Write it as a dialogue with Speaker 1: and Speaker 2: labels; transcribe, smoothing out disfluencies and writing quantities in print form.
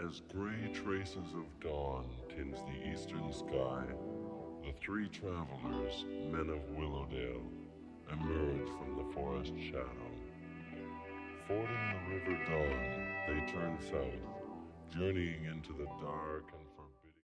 Speaker 1: As gray traces of dawn tinge the eastern sky, the three travelers, men of Willowdale, emerge from the forest shadow. Fording the river Dawn, they turn south, journeying into the dark and